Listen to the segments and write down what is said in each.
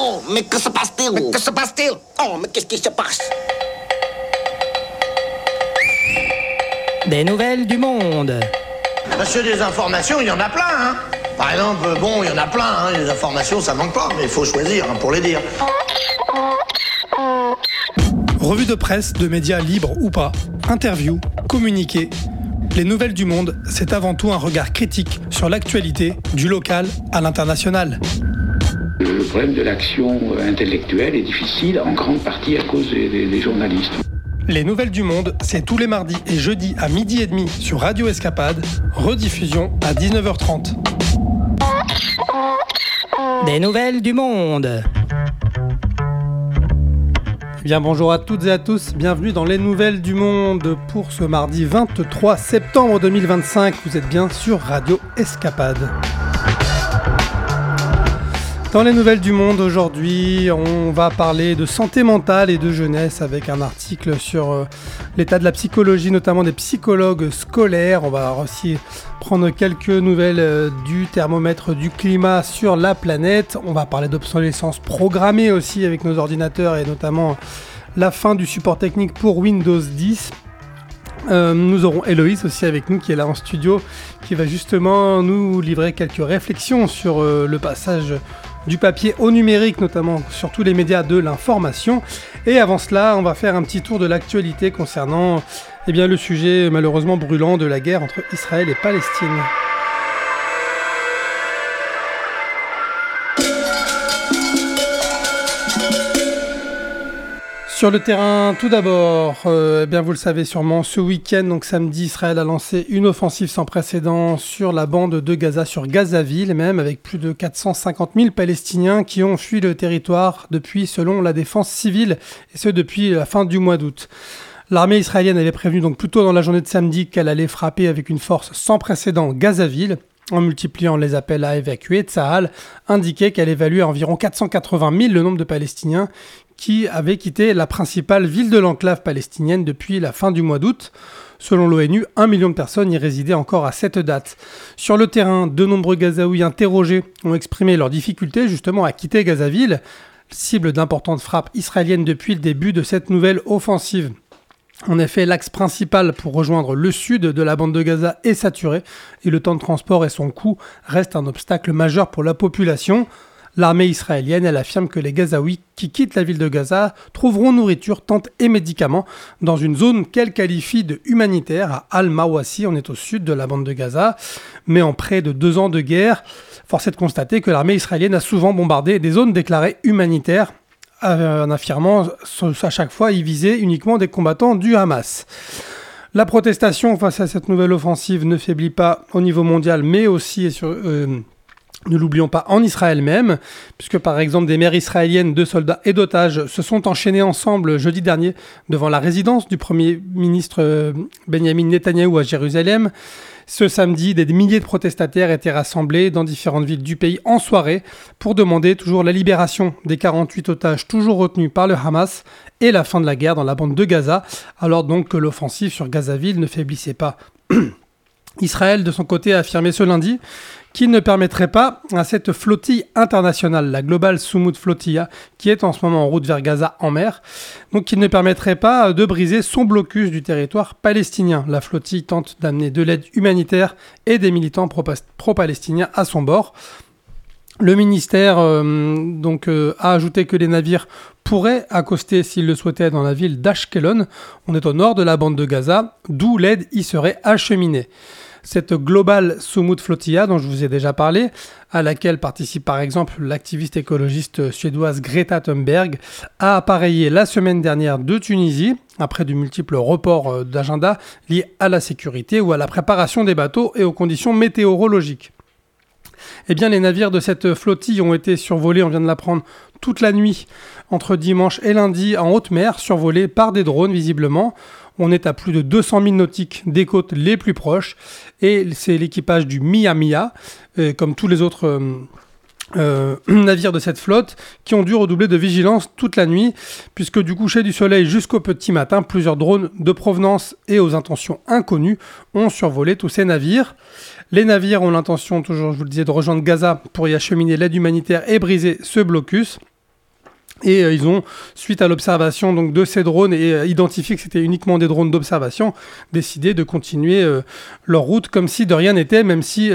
Oh, mais que se passe-t-il? Mais que se passe-t-il? Oh, mais qu'est-ce qui se passe? Des nouvelles du monde. Monsieur, des informations, il y en a plein, hein. Par exemple, il y en a plein, hein. Les informations, ça manque pas, mais il faut choisir, hein, pour les dire. Revue de presse, de médias libres ou pas, interviews, communiqués. Les nouvelles du monde, c'est avant tout un regard critique sur l'actualité, du local à l'international. Le problème de l'action intellectuelle est difficile, en grande partie à cause des journalistes. Les nouvelles du monde, c'est tous les mardis et jeudis à 12h30 sur Radio Escapade, rediffusion à 19h30. Des nouvelles du monde. Bien, bonjour à toutes et à tous, bienvenue dans les nouvelles du monde pour ce mardi 23 septembre 2025. Vous êtes bien sur Radio Escapade. Dans les nouvelles du monde aujourd'hui, on va parler de santé mentale et de jeunesse avec un article sur l'état de la psychologie, notamment des psychologues scolaires. On va aussi prendre quelques nouvelles du thermomètre du climat sur la planète. On va parler d'obsolescence programmée aussi avec nos ordinateurs et notamment la fin du support technique pour Windows 10. Nous aurons Héloïse aussi avec nous qui est là en studio, qui va justement nous livrer quelques réflexions sur le passage du papier au numérique, notamment sur tous les médias de l'information. Et avant cela, on va faire un petit tour de l'actualité concernant le sujet malheureusement brûlant de la guerre entre Israël et Palestine. Sur le terrain, tout d'abord, vous le savez sûrement, ce week-end, donc samedi, Israël a lancé une offensive sans précédent sur la bande de Gaza, sur Gazaville même, avec plus de 450 000 Palestiniens qui ont fui le territoire depuis, selon la défense civile, et ce depuis la fin du mois d'août. L'armée israélienne avait prévenu donc plus tôt dans la journée de samedi qu'elle allait frapper avec une force sans précédent Gazaville. En multipliant les appels à évacuer, Tsahal indiquait qu'elle évaluait à environ 480 000 le nombre de Palestiniens qui avaient quitté la principale ville de l'enclave palestinienne depuis la fin du mois d'août. Selon l'ONU, 1 million de personnes y résidaient encore à cette date. Sur le terrain, de nombreux Gazaouis interrogés ont exprimé leur difficulté justement à quitter Gazaville, cible d'importantes frappes israéliennes depuis le début de cette nouvelle offensive. En effet, l'axe principal pour rejoindre le sud de la bande de Gaza est saturé et le temps de transport et son coût restent un obstacle majeur pour la population. L'armée israélienne, elle affirme que les Gazaouis qui quittent la ville de Gaza trouveront nourriture, tentes et médicaments dans une zone qu'elle qualifie de humanitaire à Al-Mawasi, on est au sud de la bande de Gaza. Mais en près de 2 ans de guerre, force est de constater que l'armée israélienne a souvent bombardé des zones déclarées humanitaires, en affirmant à chaque fois y viser uniquement des combattants du Hamas. La protestation face à cette nouvelle offensive ne faiblit pas au niveau mondial, mais aussi ne l'oublions pas, en Israël même, puisque par exemple des mères israéliennes de soldats et d'otages se sont enchaînées ensemble jeudi dernier devant la résidence du Premier ministre Benjamin Netanyahou à Jérusalem. Ce samedi, des milliers de protestataires étaient rassemblés dans différentes villes du pays en soirée pour demander toujours la libération des 48 otages toujours retenus par le Hamas et la fin de la guerre dans la bande de Gaza, alors donc que l'offensive sur Gazaville ne faiblissait pas. Israël, de son côté, a affirmé ce lundi qu'il ne permettrait pas à cette flottille internationale, la Global Soumoud Flotilla, qui est en ce moment en route vers Gaza en mer, donc qu'il ne permettrait pas de briser son blocus du territoire palestinien. La flottille tente d'amener de l'aide humanitaire et des militants pro-palestiniens à son bord. Le ministère a ajouté que les navires pourraient accoster s'ils le souhaitaient dans la ville d'Ashkelon. On est au nord de la bande de Gaza, d'où l'aide y serait acheminée. Cette Global Soumoud Flotilla, dont je vous ai déjà parlé, à laquelle participe par exemple l'activiste écologiste suédoise Greta Thunberg, a appareillé la semaine dernière de Tunisie, après de multiples reports d'agenda liés à la sécurité ou à la préparation des bateaux et aux conditions météorologiques. Eh bien, les navires de cette flottille ont été survolés, on vient de l'apprendre, toute la nuit, entre dimanche et lundi, en haute mer, survolés par des drones, visiblement. On est à plus de 200 000 nautiques des côtes les plus proches, et c'est l'équipage du Mia Mia, comme tous les autres navires de cette flotte, qui ont dû redoubler de vigilance toute la nuit, puisque du coucher du soleil jusqu'au petit matin, plusieurs drones de provenance et aux intentions inconnues ont survolé tous ces navires. Les navires ont l'intention, toujours je vous le disais, de rejoindre Gaza pour y acheminer l'aide humanitaire et briser ce blocus. Et ils ont, suite à l'observation donc, de ces drones et identifié que c'était uniquement des drones d'observation, décidé de continuer leur route comme si de rien n'était, même si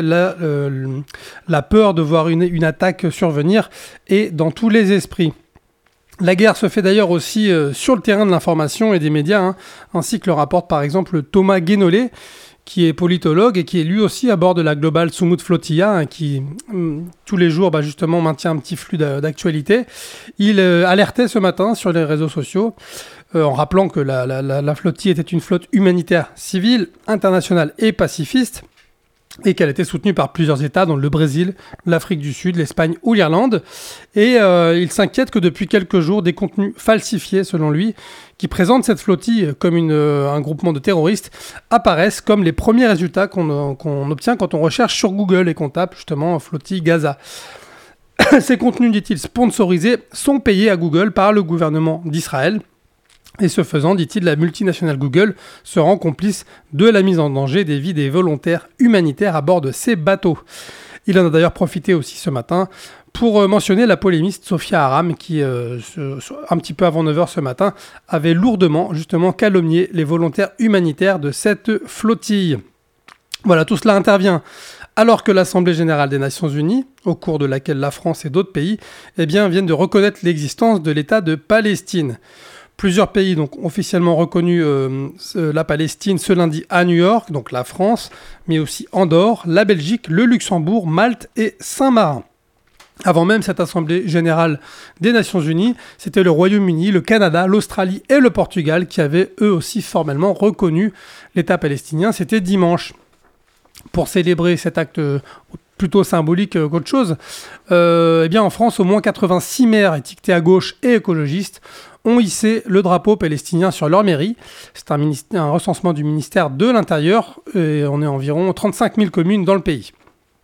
la peur de voir une attaque survenir est dans tous les esprits. La guerre se fait d'ailleurs aussi sur le terrain de l'information et des médias, ainsi que le rapporte par exemple Thomas Guénolé, qui est politologue et qui est lui aussi à bord de la Global Sumut Flotilla, qui tous les jours justement maintient un petit flux d'actualité. Il alertait ce matin sur les réseaux sociaux en rappelant que la flottille était une flotte humanitaire civile, internationale et pacifiste, et qu'elle était soutenue par plusieurs États, dont le Brésil, l'Afrique du Sud, l'Espagne ou l'Irlande. Et il s'inquiète que depuis quelques jours, des contenus falsifiés, selon lui, qui présentent cette flottille comme un groupement de terroristes, apparaissent comme les premiers résultats qu'on obtient quand on recherche sur Google et qu'on tape justement flottille Gaza. Ces contenus, dit-il, sponsorisés, sont payés à Google par le gouvernement d'Israël. Et ce faisant, dit-il, la multinationale Google se rend complice de la mise en danger des vies des volontaires humanitaires à bord de ces bateaux. Il en a d'ailleurs profité aussi ce matin pour mentionner la polémiste Sophia Aram qui, un petit peu avant 9h ce matin, avait lourdement justement calomnié les volontaires humanitaires de cette flottille. Voilà, tout cela intervient alors que l'Assemblée générale des Nations Unies, au cours de laquelle la France et d'autres pays viennent de reconnaître l'existence de l'État de Palestine. Plusieurs pays ont officiellement reconnu la Palestine ce lundi à New York, donc la France, mais aussi Andorre, la Belgique, le Luxembourg, Malte et Saint-Marin. Avant même cette Assemblée générale des Nations Unies, c'était le Royaume-Uni, le Canada, l'Australie et le Portugal qui avaient eux aussi formellement reconnu l'État palestinien. C'était dimanche. Pour célébrer cet acte plutôt symbolique qu'autre chose, en France, au moins 86 maires étiquetés à gauche et écologistes ont hissé le drapeau palestinien sur leur mairie. C'est un recensement du ministère de l'Intérieur et on est environ 35 000 communes dans le pays.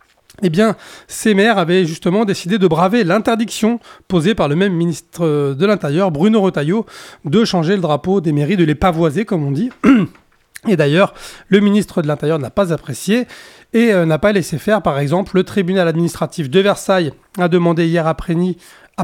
Ces maires avaient justement décidé de braver l'interdiction posée par le même ministre de l'Intérieur, Bruno Retailleau, de changer le drapeau des mairies, de les pavoiser comme on dit. Et d'ailleurs, le ministre de l'Intérieur n'a pas apprécié et n'a pas laissé faire. Par exemple, le tribunal administratif de Versailles a demandé hier après-midi,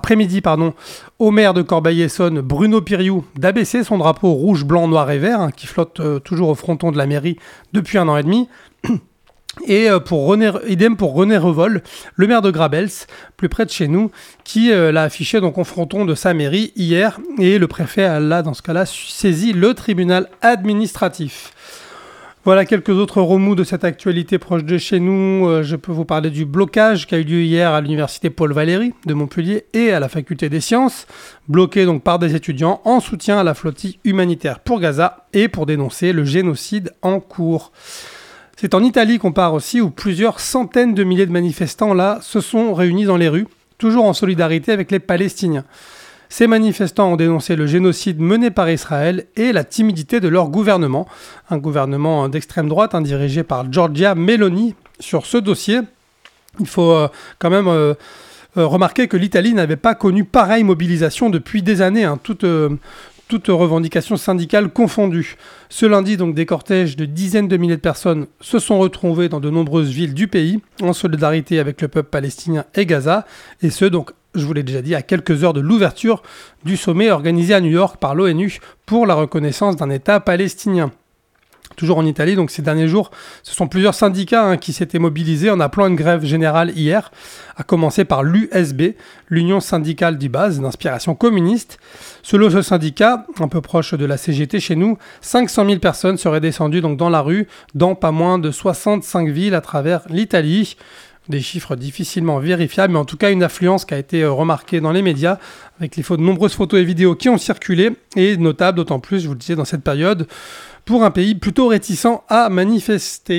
au maire de Corbeil-Essonnes, Bruno Piriou, d'abaisser son drapeau rouge, blanc, noir et vert, qui flotte toujours au fronton de la mairie depuis 1 an et demi. Et idem pour René Revol, le maire de Grabels, plus près de chez nous, qui l'a affiché donc au fronton de sa mairie hier. Et le préfet a dans ce cas-là saisi le tribunal administratif. Voilà quelques autres remous de cette actualité proche de chez nous. Je peux vous parler du blocage qui a eu lieu hier à l'université Paul Valéry de Montpellier et à la faculté des sciences, bloqué donc par des étudiants en soutien à la flottille humanitaire pour Gaza et pour dénoncer le génocide en cours. C'est en Italie qu'on part aussi, où plusieurs centaines de milliers de manifestants là se sont réunis dans les rues, toujours en solidarité avec les Palestiniens. Ces manifestants ont dénoncé le génocide mené par Israël et la timidité de leur gouvernement, un gouvernement d'extrême droite dirigé par Giorgia Meloni. Sur ce dossier, il faut quand même remarquer que l'Italie n'avait pas connu pareille mobilisation depuis des années, toutes revendications syndicales confondues. Ce lundi, donc, des cortèges de dizaines de milliers de personnes se sont retrouvés dans de nombreuses villes du pays, en solidarité avec le peuple palestinien et Gaza, et ce, donc, je vous l'ai déjà dit, à quelques heures de l'ouverture du sommet organisé à New York par l'ONU pour la reconnaissance d'un État palestinien. Toujours en Italie, donc ces derniers jours, ce sont plusieurs syndicats qui s'étaient mobilisés en appelant une grève générale hier, à commencer par l'USB, l'Union syndicale du base d'inspiration communiste. Selon ce syndicat, un peu proche de la CGT chez nous, 500 000 personnes seraient descendues donc dans la rue dans pas moins de 65 villes à travers l'Italie. Des chiffres difficilement vérifiables, mais en tout cas une affluence qui a été remarquée dans les médias, avec de nombreuses photos et vidéos qui ont circulé, et notable d'autant plus, je vous le disais, dans cette période, pour un pays plutôt réticent à manifester.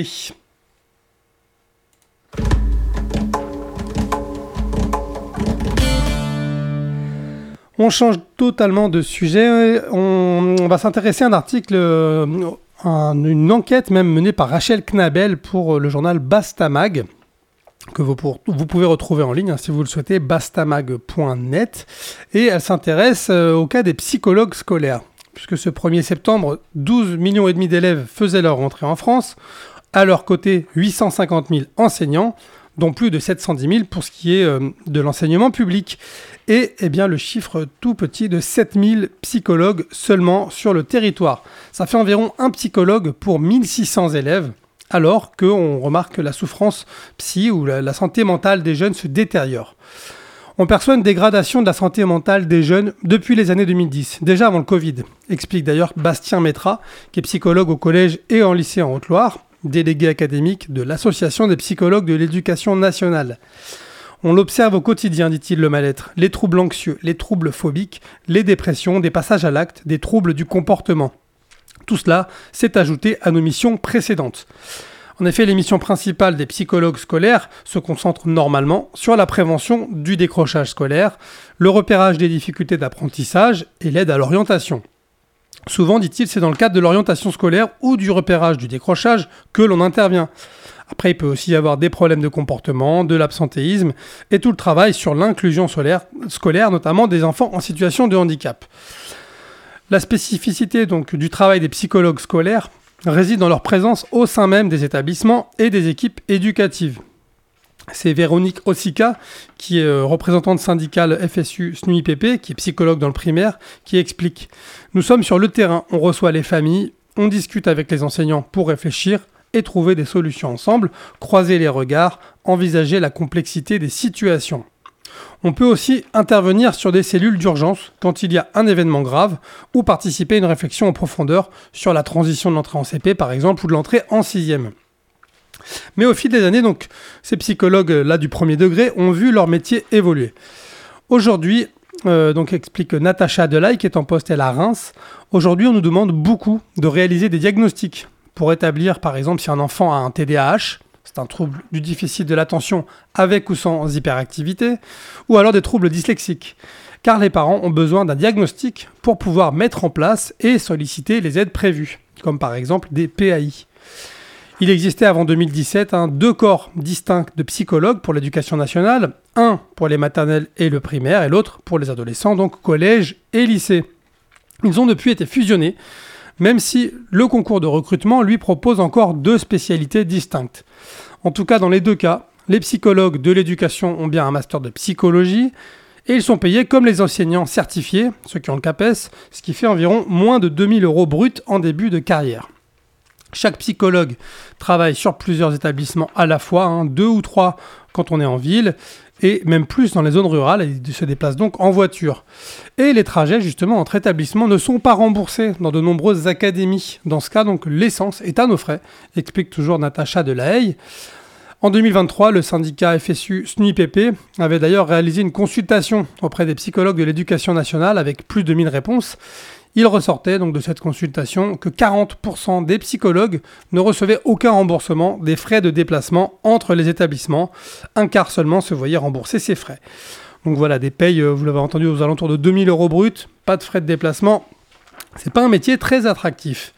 On change totalement de sujet. On va s'intéresser à un article, une enquête même menée par Rachel Knabel pour le journal Bastamag, que vous pouvez retrouver en ligne si vous le souhaitez, bastamag.net. Et elle s'intéresse au cas des psychologues scolaires. Puisque ce 1er septembre, 12,5 millions d'élèves faisaient leur rentrée en France. À leur côté, 850 000 enseignants. dont plus de 710 000 pour ce qui est de l'enseignement public. Et bien, le chiffre tout petit de 7 000 psychologues seulement sur le territoire. Ça fait environ un psychologue pour 1600 élèves, alors qu'on remarque que la souffrance psy ou la santé mentale des jeunes se détériore. On perçoit une dégradation de la santé mentale des jeunes depuis les années 2010, déjà avant le Covid, explique d'ailleurs Bastien Métra, qui est psychologue au collège et en lycée en Haute-Loire, délégué académique de l'Association des psychologues de l'éducation nationale. On l'observe au quotidien, dit-il, le mal-être, les troubles anxieux, les troubles phobiques, les dépressions, des passages à l'acte, des troubles du comportement. Tout cela s'est ajouté à nos missions précédentes. En effet, les missions principales des psychologues scolaires se concentrent normalement sur la prévention du décrochage scolaire, le repérage des difficultés d'apprentissage et l'aide à l'orientation. Souvent, dit-il, c'est dans le cadre de l'orientation scolaire ou du repérage du décrochage que l'on intervient. Après, il peut aussi y avoir des problèmes de comportement, de l'absentéisme et tout le travail sur l'inclusion scolaire, notamment des enfants en situation de handicap. La spécificité donc du travail des psychologues scolaires réside dans leur présence au sein même des établissements et des équipes éducatives. C'est Véronique Ossika, qui est représentante syndicale FSU SNUIPP, qui est psychologue dans le primaire, qui explique « Nous sommes sur le terrain, on reçoit les familles, on discute avec les enseignants pour réfléchir et trouver des solutions ensemble, croiser les regards, envisager la complexité des situations. » On peut aussi intervenir sur des cellules d'urgence quand il y a un événement grave ou participer à une réflexion en profondeur sur la transition de l'entrée en CP par exemple ou de l'entrée en 6e. Mais au fil des années, donc, ces psychologues-là du premier degré ont vu leur métier évoluer. Aujourd'hui, donc explique Natacha Delaye qui est en poste à Reims, aujourd'hui on nous demande beaucoup de réaliser des diagnostics pour établir par exemple si un enfant a un TDAH, c'est un trouble du déficit de l'attention avec ou sans hyperactivité, ou alors des troubles dyslexiques, car les parents ont besoin d'un diagnostic pour pouvoir mettre en place et solliciter les aides prévues, comme par exemple des PAI. Il existait avant 2017 deux corps distincts de psychologues pour l'éducation nationale, un pour les maternelles et le primaire, et l'autre pour les adolescents, donc collège et lycée. Ils ont depuis été fusionnés, même si le concours de recrutement lui propose encore deux spécialités distinctes. En tout cas, dans les deux cas, les psychologues de l'éducation ont bien un master de psychologie et ils sont payés comme les enseignants certifiés, ceux qui ont le CAPES, ce qui fait environ moins de 2 000 € bruts en début de carrière. Chaque psychologue travaille sur plusieurs établissements à la fois, 2 ou 3 quand on est en ville, et même plus dans les zones rurales, et ils se déplacent donc en voiture. Et les trajets, justement, entre établissements ne sont pas remboursés dans de nombreuses académies. Dans ce cas, donc, l'essence est à nos frais, explique toujours Natacha Delaye. En 2023, le syndicat FSU SNUIPP avait d'ailleurs réalisé une consultation auprès des psychologues de l'éducation nationale avec plus de 1000 réponses. Il ressortait donc de cette consultation que 40% des psychologues ne recevaient aucun remboursement des frais de déplacement entre les établissements. Un quart seulement se voyait rembourser ces frais. Donc voilà, des payes, vous l'avez entendu, aux alentours de 2 000 € bruts, pas de frais de déplacement. C'est pas un métier très attractif.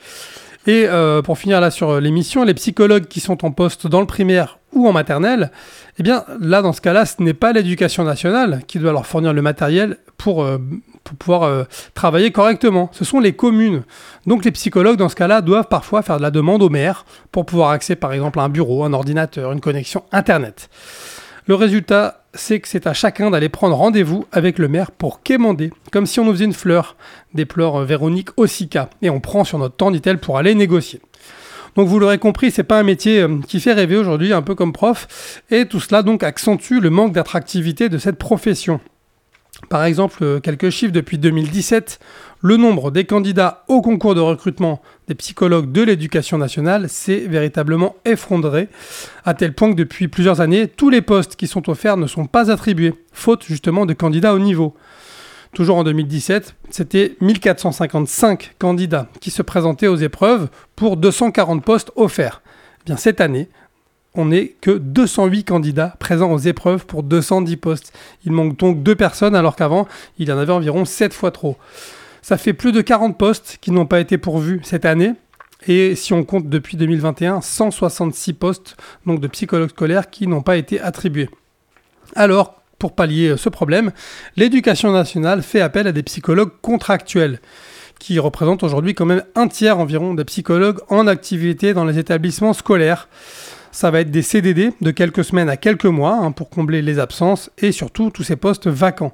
Et pour finir là sur l'émission, les psychologues qui sont en poste dans le primaire ou en maternelle, eh bien là dans ce cas-là, ce n'est pas l'éducation nationale qui doit leur fournir le matériel pour pouvoir travailler correctement. Ce sont les communes. Donc les psychologues dans ce cas-là doivent parfois faire de la demande au maire pour pouvoir accéder par exemple à un bureau, un ordinateur, une connexion internet. Le résultat, c'est que c'est à chacun d'aller prendre rendez-vous avec le maire pour quémander, comme si on nous faisait une fleur, déplore Véronique Ossika. Et on prend sur notre temps, dit-elle, pour aller négocier. Donc vous l'aurez compris, c'est pas un métier qui fait rêver aujourd'hui, un peu comme prof, et tout cela donc accentue le manque d'attractivité de cette profession. Par exemple, quelques chiffres depuis 2017, le nombre des candidats au concours de recrutement des psychologues de l'éducation nationale s'est véritablement effondré, à tel point que depuis plusieurs années, tous les postes qui sont offerts ne sont pas attribués, faute justement de candidats au niveau. Toujours en 2017, c'était 1455 candidats qui se présentaient aux épreuves pour 240 postes offerts. Eh bien, cette année, on n'est que 208 candidats présents aux épreuves pour 210 postes. Il manque donc 2 personnes alors qu'avant, il y en avait environ 7 fois trop. Ça fait plus de 40 postes qui n'ont pas été pourvus cette année. Et si on compte depuis 2021, 166 postes donc de psychologues scolaires qui n'ont pas été attribués. Alors, pour pallier ce problème, l'éducation nationale fait appel à des psychologues contractuels qui représentent aujourd'hui quand même un tiers environ des psychologues en activité dans les établissements scolaires. Ça va être des CDD de quelques semaines à quelques mois pour combler les absences et surtout tous ces postes vacants.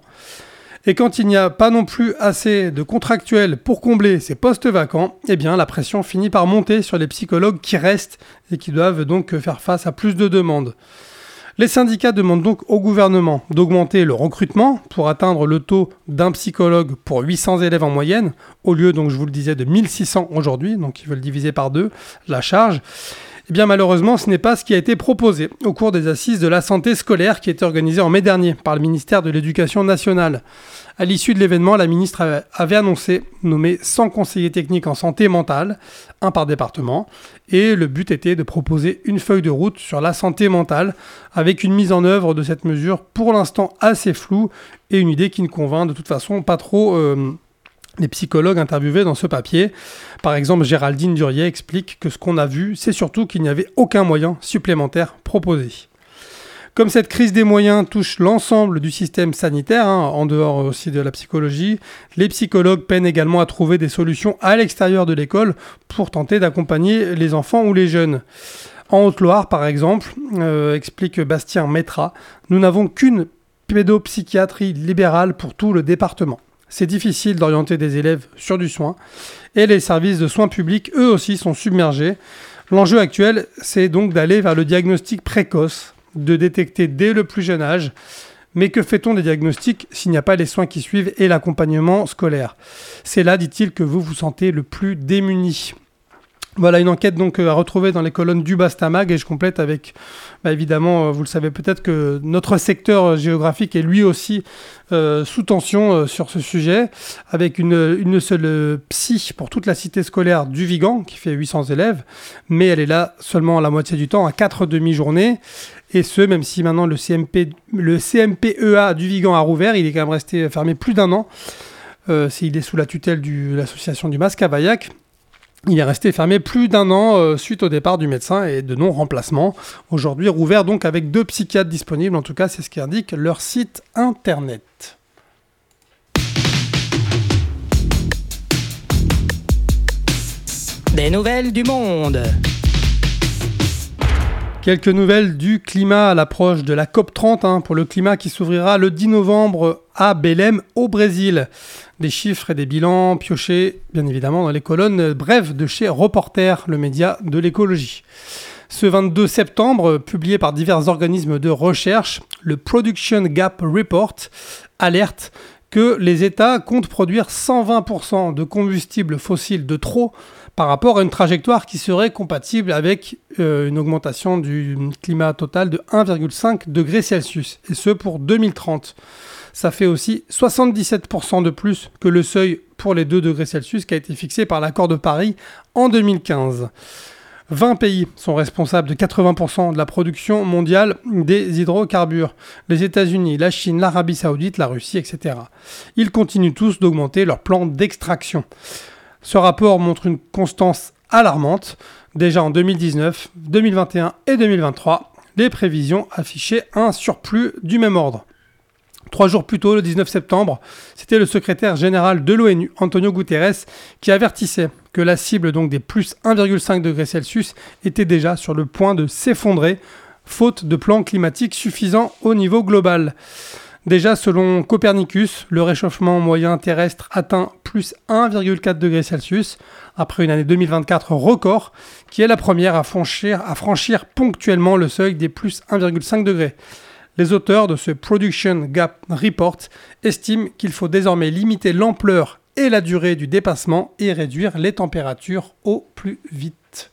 Et quand il n'y a pas non plus assez de contractuels pour combler ces postes vacants, eh bien la pression finit par monter sur les psychologues qui restent et qui doivent donc faire face à plus de demandes. Les syndicats demandent donc au gouvernement d'augmenter le recrutement pour atteindre le taux d'un psychologue pour 800 élèves en moyenne, au lieu, donc je vous le disais, de 1600 aujourd'hui, donc ils veulent diviser par 2 la charge. Eh bien malheureusement, ce n'est pas ce qui a été proposé au cours des assises de la santé scolaire qui étaient organisées en mai dernier par le ministère de l'Éducation nationale. À l'issue de l'événement, la ministre avait annoncé nommer 100 conseillers techniques en santé mentale, un par département, et le but était de proposer une feuille de route sur la santé mentale, avec une mise en œuvre de cette mesure pour l'instant assez floue, et une idée qui ne convainc de toute façon pas trop les psychologues interviewés dans ce papier. Par exemple, Géraldine Durier explique que ce qu'on a vu, c'est surtout qu'il n'y avait aucun moyen supplémentaire proposé. Comme cette crise des moyens touche l'ensemble du système sanitaire, en dehors aussi de la psychologie, les psychologues peinent également à trouver des solutions à l'extérieur de l'école pour tenter d'accompagner les enfants ou les jeunes. En Haute-Loire, par exemple, explique Bastien Métra, nous n'avons qu'une pédopsychiatrie libérale pour tout le département. C'est difficile d'orienter des élèves sur du soin et les services de soins publics, eux aussi, sont submergés. L'enjeu actuel, c'est donc d'aller vers le diagnostic précoce, de détecter dès le plus jeune âge. Mais que fait-on des diagnostics s'il n'y a pas les soins qui suivent et l'accompagnement scolaire ? C'est là, dit-il, que vous vous sentez le plus démuni. Voilà une enquête donc à retrouver dans les colonnes du Bastamag et je complète avec, évidemment, vous le savez peut-être que notre secteur géographique est lui aussi sous tension sur ce sujet, avec une seule psy pour toute la cité scolaire du Vigan qui fait 800 élèves, mais elle est là seulement la moitié du temps, à 4 demi-journées, et ce, même si maintenant le CMPEA du Vigan a rouvert, il est quand même resté fermé plus d'un an, il est sous la tutelle de l'association du Mas-Cavaillac. Il est resté fermé plus d'un an suite au départ du médecin et de non-remplacement. Aujourd'hui rouvert donc avec 2 psychiatres disponibles, en tout cas c'est ce qu'indique leur site internet. Des nouvelles du monde. Quelques nouvelles du climat à l'approche de la COP30 pour le climat qui s'ouvrira le 10 novembre à Belém au Brésil. Des chiffres et des bilans piochés bien évidemment dans les colonnes brèves de chez Reporter, le média de l'écologie. Ce 22 septembre, publié par divers organismes de recherche, le Production Gap Report alerte que les États comptent produire 120% de combustibles fossiles de trop par rapport à une trajectoire qui serait compatible avec une augmentation du climat total de 1,5 degrés Celsius, et ce pour 2030. Ça fait aussi 77% de plus que le seuil pour les 2 degrés Celsius qui a été fixé par l'accord de Paris en 2015. 20 pays sont responsables de 80% de la production mondiale des hydrocarbures. Les États-Unis, la Chine, l'Arabie Saoudite, la Russie, etc. Ils continuent tous d'augmenter leur plan d'extraction. Ce rapport montre une constance alarmante. Déjà en 2019, 2021 et 2023, les prévisions affichaient un surplus du même ordre. 3 jours plus tôt, le 19 septembre, c'était le secrétaire général de l'ONU, Antonio Guterres, qui avertissait que la cible donc des plus 1,5 degrés Celsius était déjà sur le point de s'effondrer, faute de plan climatique suffisant au niveau global. Déjà, selon Copernicus, le réchauffement moyen terrestre atteint plus 1,4 degrés Celsius, après une année 2024 record, qui est la première à franchir ponctuellement le seuil des plus 1,5 degrés. Les auteurs de ce Production Gap Report estiment qu'il faut désormais limiter l'ampleur et la durée du dépassement et réduire les températures au plus vite.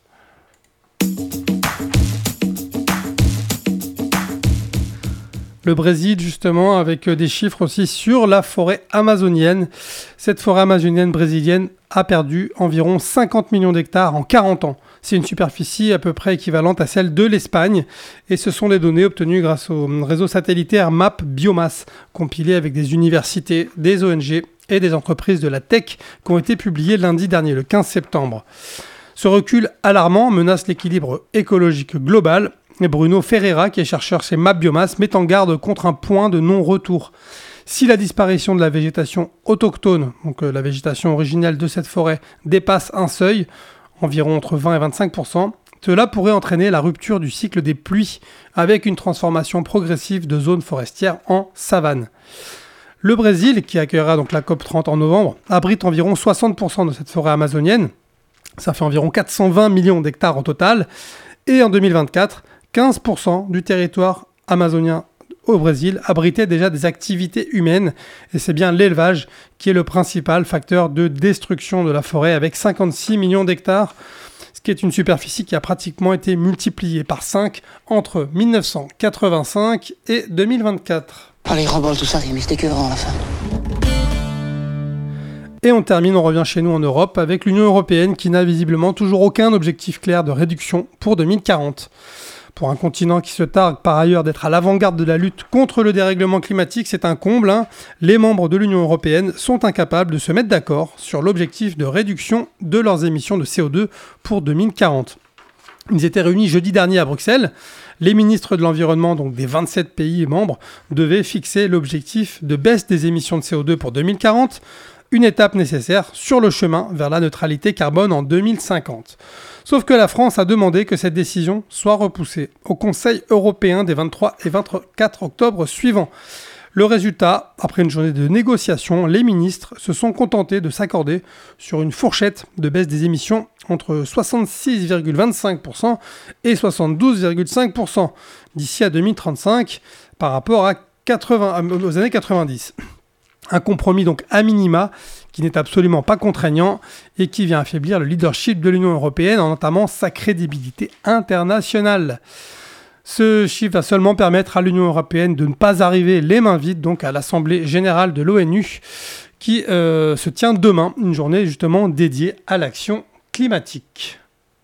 Le Brésil, justement, avec des chiffres aussi sur la forêt amazonienne. Cette forêt amazonienne brésilienne a perdu environ 50 millions d'hectares en 40 ans. C'est une superficie à peu près équivalente à celle de l'Espagne. Et ce sont des données obtenues grâce au réseau satellitaire MAP Biomass, compilé avec des universités, des ONG et des entreprises de la tech qui ont été publiées lundi dernier, le 15 septembre. Ce recul alarmant menace l'équilibre écologique global. Et Bruno Ferreira, qui est chercheur chez MAP Biomass, met en garde contre un point de non-retour. Si la disparition de la végétation autochtone, donc la végétation originelle de cette forêt, dépasse un seuil, environ entre 20 et 25%, Cela pourrait entraîner la rupture du cycle des pluies avec une transformation progressive de zones forestières en savane. Le Brésil, qui accueillera donc la COP30 en novembre, abrite environ 60% de cette forêt amazonienne. Ça fait environ 420 millions d'hectares au total. Et en 2024, 15% du territoire amazonien au Brésil abritait déjà des activités humaines. Et c'est bien l'élevage qui est le principal facteur de destruction de la forêt avec 56 millions d'hectares, ce qui est une superficie qui a pratiquement été multipliée par 5 entre 1985 et 2024. Oh, les robots, tout ça, c'est écœurant à la fin. Et on termine, on revient chez nous en Europe avec l'Union européenne qui n'a visiblement toujours aucun objectif clair de réduction pour 2040. Pour un continent qui se targue par ailleurs d'être à l'avant-garde de la lutte contre le dérèglement climatique, c'est un comble, hein. Les membres de l'Union européenne sont incapables de se mettre d'accord sur l'objectif de réduction de leurs émissions de CO2 pour 2040. Ils étaient réunis jeudi dernier à Bruxelles. Les ministres de l'Environnement, donc des 27 pays membres, devaient fixer l'objectif de baisse des émissions de CO2 pour 2040, une étape nécessaire sur le chemin vers la neutralité carbone en 2050. Sauf que la France a demandé que cette décision soit repoussée au Conseil européen des 23 et 24 octobre suivants. Le résultat, après une journée de négociation, les ministres se sont contentés de s'accorder sur une fourchette de baisse des émissions entre 66,25% et 72,5% d'ici à 2035 par rapport aux années 90. Un compromis donc à minima qui n'est absolument pas contraignant et qui vient affaiblir le leadership de l'Union européenne en entamant sa crédibilité internationale. Ce chiffre va seulement permettre à l'Union européenne de ne pas arriver les mains vides donc à l'Assemblée générale de l'ONU qui se tient demain, une journée justement dédiée à l'action climatique.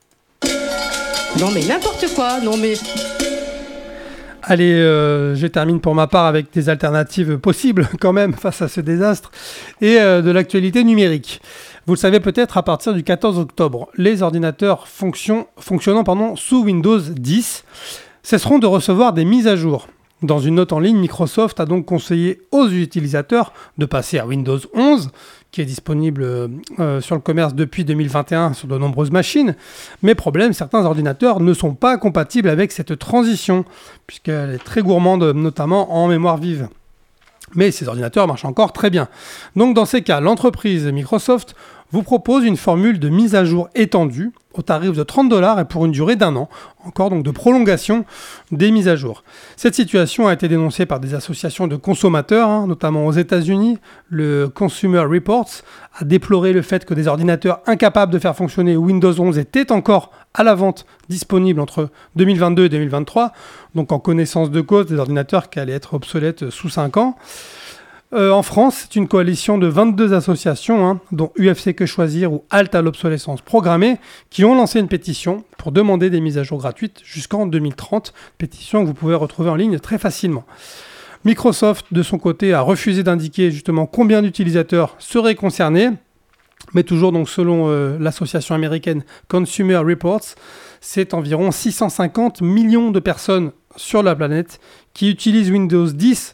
Non mais n'importe quoi, non mais... Allez, je termine pour ma part avec des alternatives possibles quand même face à ce désastre et de l'actualité numérique. Vous le savez peut-être, à partir du 14 octobre, les ordinateurs fonctionnant sous Windows 10 cesseront de recevoir des mises à jour. Dans une note en ligne, Microsoft a donc conseillé aux utilisateurs de passer à Windows 11, qui est disponible sur le commerce depuis 2021 sur de nombreuses machines. Mais problème, certains ordinateurs ne sont pas compatibles avec cette transition, puisqu'elle est très gourmande, notamment en mémoire vive. Mais ces ordinateurs marchent encore très bien. Donc dans ces cas, l'entreprise Microsoft vous propose une formule de mise à jour étendue au tarif de $30 et pour une durée d'1 an, encore donc de prolongation des mises à jour. Cette situation a été dénoncée par des associations de consommateurs, notamment aux États-Unis. Le Consumer Reports a déploré le fait que des ordinateurs incapables de faire fonctionner Windows 11 étaient encore à la vente disponibles entre 2022 et 2023, donc en connaissance de cause des ordinateurs qui allaient être obsolètes sous 5 ans. En France, c'est une coalition de 22 associations, dont UFC Que Choisir ou Halte à l'obsolescence programmée, qui ont lancé une pétition pour demander des mises à jour gratuites jusqu'en 2030, pétition que vous pouvez retrouver en ligne très facilement. Microsoft, de son côté, a refusé d'indiquer justement combien d'utilisateurs seraient concernés, mais toujours donc selon l'association américaine Consumer Reports, c'est environ 650 millions de personnes sur la planète qui utilisaient Windows 10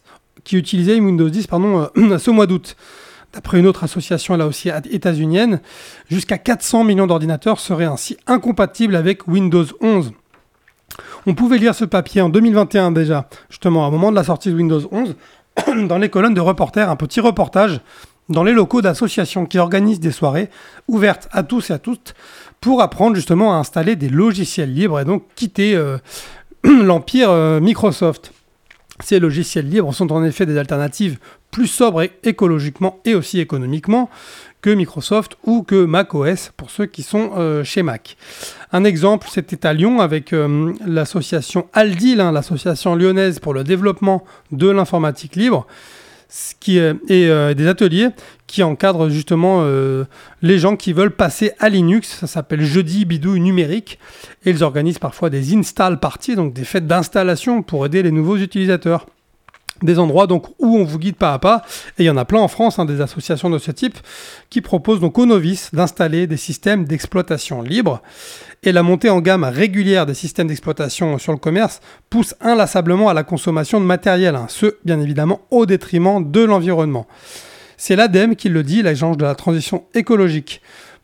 ce mois d'août. D'après une autre association, là aussi états-unienne, jusqu'à 400 millions d'ordinateurs seraient ainsi incompatibles avec Windows 11. On pouvait lire ce papier en 2021 déjà, justement au moment de la sortie de Windows 11, dans les colonnes de Reporter, un petit reportage dans les locaux d'associations qui organisent des soirées ouvertes à tous et à toutes pour apprendre justement à installer des logiciels libres et donc quitter l'empire Microsoft. Ces logiciels libres sont en effet des alternatives plus sobres écologiquement et aussi économiquement que Microsoft ou que macOS pour ceux qui sont chez Mac. Un exemple, c'était à Lyon avec l'association Aldil, l'association lyonnaise pour le développement de l'informatique libre, et des ateliers qui encadrent justement les gens qui veulent passer à Linux. Ça s'appelle Jeudi Bidouille Numérique et ils organisent parfois des install parties, donc des fêtes d'installation pour aider les nouveaux utilisateurs. Des endroits donc où on vous guide pas à pas, et il y en a plein en France, des associations de ce type qui proposent donc aux novices d'installer des systèmes d'exploitation libre. Et la montée en gamme régulière des systèmes d'exploitation sur le commerce pousse inlassablement à la consommation de matériel, ce bien évidemment au détriment de l'environnement. C'est l'ADEME qui le dit, l'agence de la transition écologique.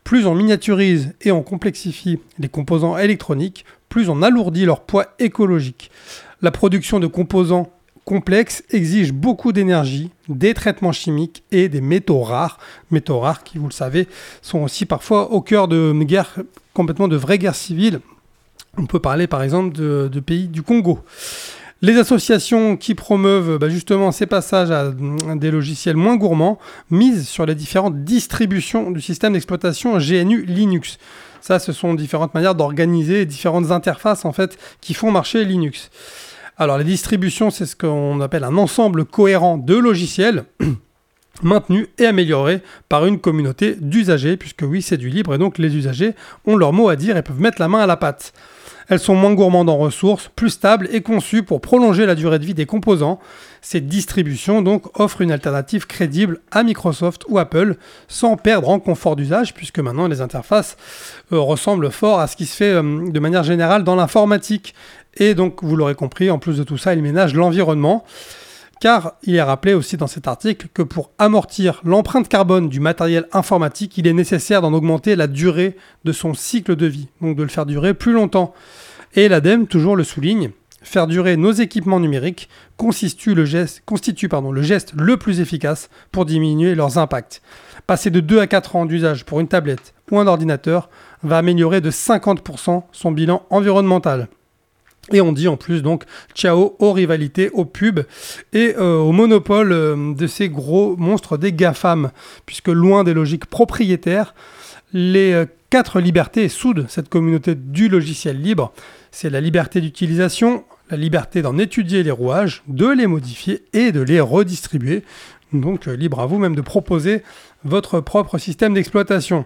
Plus on miniaturise et on complexifie les composants électroniques, plus on alourdit leur poids écologique. La production de composants complexes exige beaucoup d'énergie, des traitements chimiques et des métaux rares. Métaux rares qui, vous le savez, sont aussi parfois au cœur de guerres, complètement de vraies guerres civiles. On peut parler par exemple de pays du Congo. Les associations qui promeuvent justement ces passages à des logiciels moins gourmands misent sur les différentes distributions du système d'exploitation GNU Linux. Ça, ce sont différentes manières d'organiser différentes interfaces en fait qui font marcher Linux. Alors les distributions, c'est ce qu'on appelle un ensemble cohérent de logiciels maintenus et améliorés par une communauté d'usagers, puisque oui, c'est du libre et donc les usagers ont leur mot à dire et peuvent mettre la main à la pâte. Elles sont moins gourmandes en ressources, plus stables et conçues pour prolonger la durée de vie des composants. Ces distributions donc offrent une alternative crédible à Microsoft ou Apple sans perdre en confort d'usage, puisque maintenant les interfaces ressemblent fort à ce qui se fait de manière générale dans l'informatique. Et donc, vous l'aurez compris, en plus de tout ça, ils ménagent l'environnement. Car il est rappelé aussi dans cet article que pour amortir l'empreinte carbone du matériel informatique, il est nécessaire d'en augmenter la durée de son cycle de vie, donc de le faire durer plus longtemps. Et l'ADEME toujours le souligne, faire durer nos équipements numériques constitue le geste le plus efficace pour diminuer leurs impacts. Passer de 2 à 4 ans d'usage pour une tablette ou un ordinateur va améliorer de 50% son bilan environnemental. Et on dit en plus donc ciao aux rivalités, aux pubs et au monopole de ces gros monstres des GAFAM, puisque loin des logiques propriétaires, les 4 libertés soudent cette communauté du logiciel libre. C'est la liberté d'utilisation, la liberté d'en étudier les rouages, de les modifier et de les redistribuer. Donc libre à vous même de proposer votre propre système d'exploitation.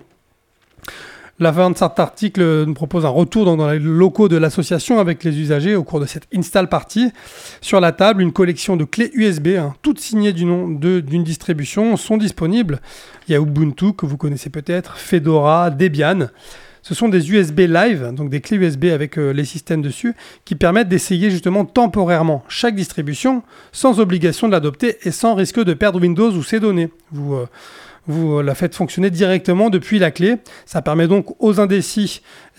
La fin de cet article nous propose un retour dans les locaux de l'association avec les usagers au cours de cette install party. Sur la table, une collection de clés USB, toutes signées du nom d'une distribution, sont disponibles. Il y a Ubuntu, que vous connaissez peut-être, Fedora, Debian. Ce sont des USB Live, donc des clés USB avec les systèmes dessus, qui permettent d'essayer justement temporairement chaque distribution, sans obligation de l'adopter et sans risque de perdre Windows ou ses données. Vous la faites fonctionner directement depuis la clé. Ça permet donc aux indécis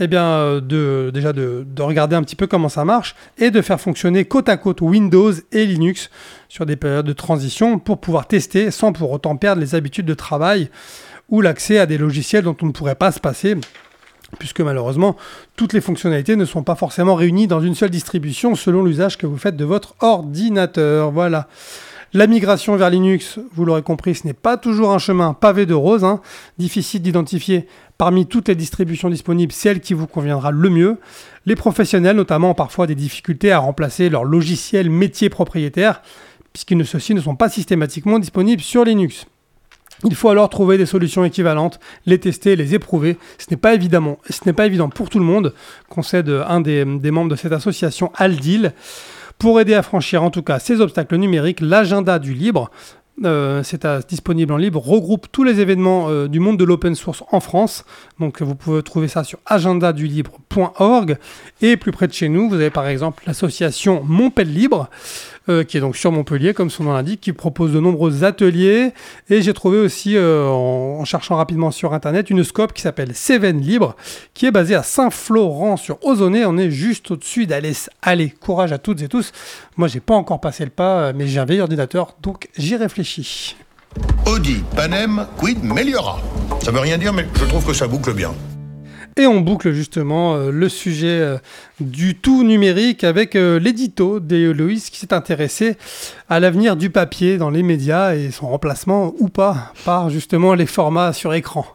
de regarder un petit peu comment ça marche et de faire fonctionner côte à côte Windows et Linux sur des périodes de transition pour pouvoir tester sans pour autant perdre les habitudes de travail ou l'accès à des logiciels dont on ne pourrait pas se passer, puisque malheureusement, toutes les fonctionnalités ne sont pas forcément réunies dans une seule distribution selon l'usage que vous faites de votre ordinateur. Voilà. La migration vers Linux, vous l'aurez compris, ce n'est pas toujours un chemin pavé de roses, difficile d'identifier parmi toutes les distributions disponibles celle qui vous conviendra le mieux. Les professionnels notamment ont parfois des difficultés à remplacer leur logiciel métier propriétaire, puisque ceux-ci ne sont pas systématiquement disponibles sur Linux. Il faut alors trouver des solutions équivalentes, les tester, les éprouver. Ce n'est pas évident pour tout le monde, concède un des membres de cette association, Aldil. Pour aider à franchir en tout cas ces obstacles numériques, l'agenda du libre, c'est disponible en libre, regroupe tous les événements du monde de l'open source en France. Donc vous pouvez trouver ça sur agendadulibre.org. Et plus près de chez nous, vous avez par exemple l'association Montpellier Libre, qui est donc sur Montpellier, comme son nom l'indique, qui propose de nombreux ateliers. Et j'ai trouvé aussi, en cherchant rapidement sur Internet, une scope qui s'appelle Cévennes Libre, qui est basée à Saint-Florent-sur-Ozonnais. On est juste au-dessus d'Alès. Allez, courage à toutes et tous. Moi, j'ai pas encore passé le pas, mais j'ai un vieil ordinateur, donc j'y réfléchis. Audi, Panem, Quid, Meliora. Ça veut rien dire, mais je trouve que ça boucle bien. Et on boucle justement le sujet du tout numérique avec l'édito d'Héloïse qui s'est intéressé à l'avenir du papier dans les médias et son remplacement ou pas par justement les formats sur écran.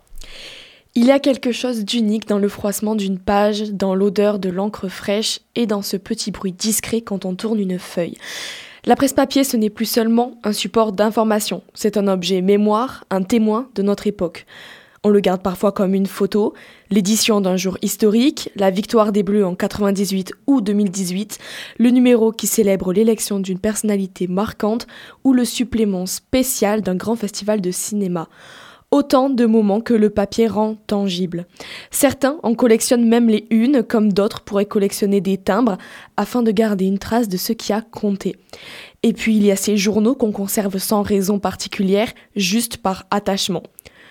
Il y a quelque chose d'unique dans le froissement d'une page, dans l'odeur de l'encre fraîche et dans ce petit bruit discret quand on tourne une feuille. La presse papier, ce n'est plus seulement un support d'information, c'est un objet mémoire, un témoin de notre époque. On le garde parfois comme une photo, l'édition d'un jour historique, la victoire des Bleus en 98 ou 2018, le numéro qui célèbre l'élection d'une personnalité marquante ou le supplément spécial d'un grand festival de cinéma. Autant de moments que le papier rend tangibles. Certains en collectionnent même les unes, comme d'autres pourraient collectionner des timbres afin de garder une trace de ce qui a compté. Et puis il y a ces journaux qu'on conserve sans raison particulière, juste par attachement.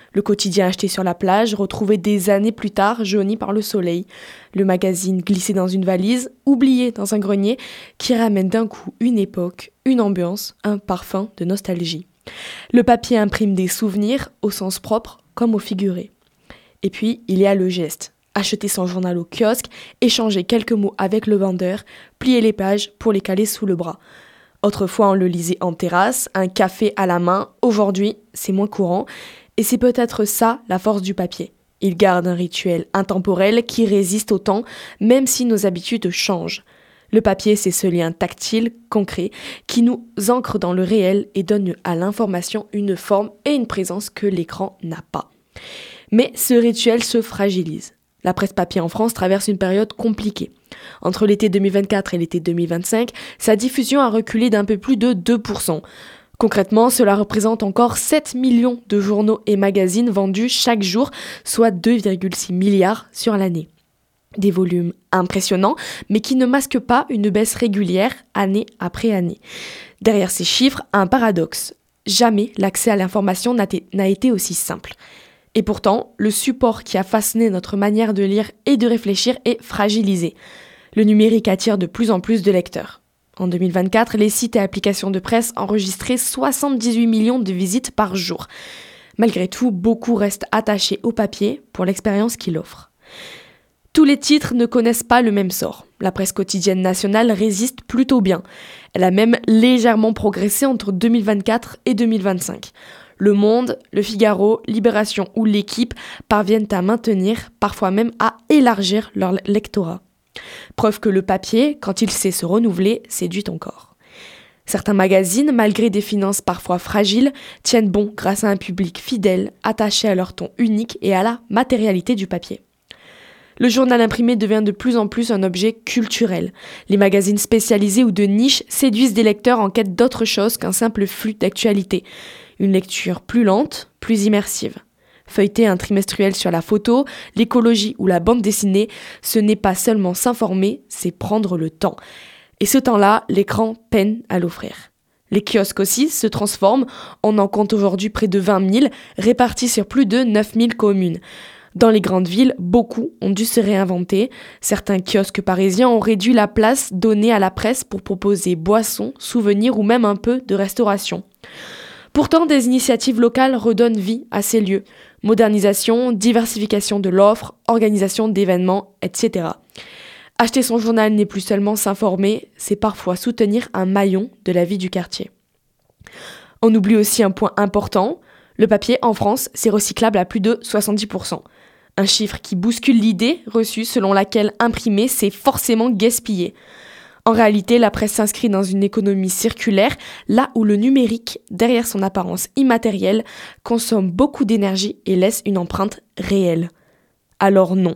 Le quotidien acheté sur la plage, retrouvé des années plus tard, jauni par le soleil. Le magazine glissé dans une valise, oublié dans un grenier, qui ramène d'un coup une époque, une ambiance, un parfum de nostalgie. Le papier imprime des souvenirs, au sens propre comme au figuré. Et puis, il y a le geste. Acheter son journal au kiosque, échanger quelques mots avec le vendeur, plier les pages pour les caler sous le bras. Autrefois, on le lisait en terrasse, un café à la main. Aujourd'hui, c'est moins courant. Et c'est peut-être ça, la force du papier. Il garde un rituel intemporel qui résiste au temps, même si nos habitudes changent. Le papier, c'est ce lien tactile, concret, qui nous ancre dans le réel et donne à l'information une forme et une présence que l'écran n'a pas. Mais ce rituel se fragilise. La presse papier en France traverse une période compliquée. Entre l'été 2024 et l'été 2025, sa diffusion a reculé d'un peu plus de 2%. Concrètement, cela représente encore 7 millions de journaux et magazines vendus chaque jour, soit 2,6 milliards sur l'année. Des volumes impressionnants, mais qui ne masquent pas une baisse régulière année après année. Derrière ces chiffres, un paradoxe. Jamais l'accès à l'information n'a été aussi simple. Et pourtant, le support qui a façonné notre manière de lire et de réfléchir est fragilisé. Le numérique attire de plus en plus de lecteurs. En 2024, les sites et applications de presse enregistraient 78 millions de visites par jour. Malgré tout, beaucoup restent attachés au papier pour l'expérience qu'il offre. Tous les titres ne connaissent pas le même sort. La presse quotidienne nationale résiste plutôt bien. Elle a même légèrement progressé entre 2024 et 2025. Le Monde, Le Figaro, Libération ou L'Équipe parviennent à maintenir, parfois même à élargir leur lectorat. Preuve que le papier, quand il sait se renouveler, séduit encore. Certains magazines, malgré des finances parfois fragiles, tiennent bon grâce à un public fidèle, attaché à leur ton unique et à la matérialité du papier. Le journal imprimé devient de plus en plus un objet culturel. Les magazines spécialisés ou de niche séduisent des lecteurs en quête d'autre chose qu'un simple flux d'actualité. Une lecture plus lente, plus immersive. Feuilleter un trimestriel sur la photo, l'écologie ou la bande dessinée, ce n'est pas seulement s'informer, c'est prendre le temps. Et ce temps-là, l'écran peine à l'offrir. Les kiosques aussi se transforment, on en compte aujourd'hui près de 20 000, répartis sur plus de 9 000 communes. Dans les grandes villes, beaucoup ont dû se réinventer. Certains kiosques parisiens ont réduit la place donnée à la presse pour proposer boissons, souvenirs ou même un peu de restauration. Pourtant, des initiatives locales redonnent vie à ces lieux. Modernisation, diversification de l'offre, organisation d'événements, etc. Acheter son journal n'est plus seulement s'informer, c'est parfois soutenir un maillon de la vie du quartier. On oublie aussi un point important, le papier en France, c'est recyclable à plus de 70%. Un chiffre qui bouscule l'idée reçue selon laquelle imprimer, c'est forcément gaspiller. En réalité, la presse s'inscrit dans une économie circulaire, là où le numérique, derrière son apparence immatérielle, consomme beaucoup d'énergie et laisse une empreinte réelle. Alors non,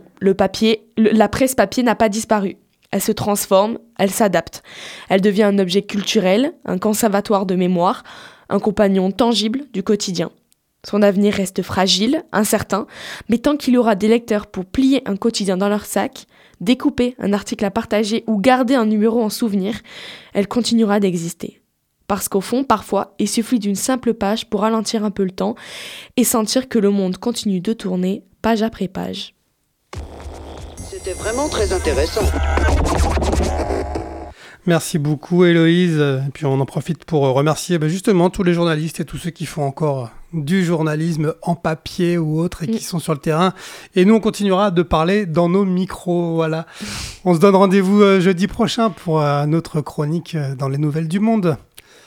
la presse papier n'a pas disparu. Elle se transforme, elle s'adapte. Elle devient un objet culturel, un conservatoire de mémoire, un compagnon tangible du quotidien. Son avenir reste fragile, incertain, mais tant qu'il y aura des lecteurs pour plier un quotidien dans leur sac, découper un article à partager ou garder un numéro en souvenir, elle continuera d'exister. Parce qu'au fond, parfois, il suffit d'une simple page pour ralentir un peu le temps et sentir que le monde continue de tourner page après page. C'était vraiment très intéressant. Merci beaucoup Héloïse. Et puis on en profite pour remercier justement tous les journalistes et tous ceux qui font encore du journalisme en papier ou autre et qui sont sur le terrain. Et nous on continuera de parler dans nos micros. Voilà. On se donne rendez-vous jeudi prochain pour notre chronique dans les nouvelles du monde.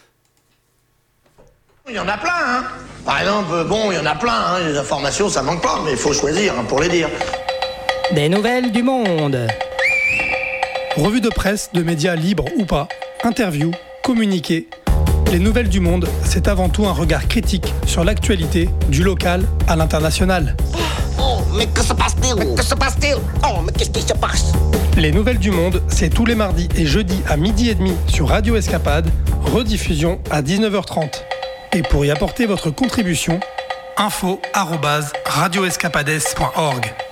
Il y en a plein, hein. Par exemple, il y en a plein, hein. Les informations, ça manque pas, mais il faut choisir pour les dire. Des nouvelles du monde. Revue de presse, de médias libres ou pas, interviews, communiqués. Les nouvelles du monde, c'est avant tout un regard critique sur l'actualité, du local à l'international. Oh, mais que se passe-t-il? Que se passe-t-il? Oh, mais qu'est-ce qui se passe? Les nouvelles du monde, c'est tous les mardis et jeudis à 12h30 sur Radio Escapade, rediffusion à 19h30. Et pour y apporter votre contribution, info@radioescapades.org.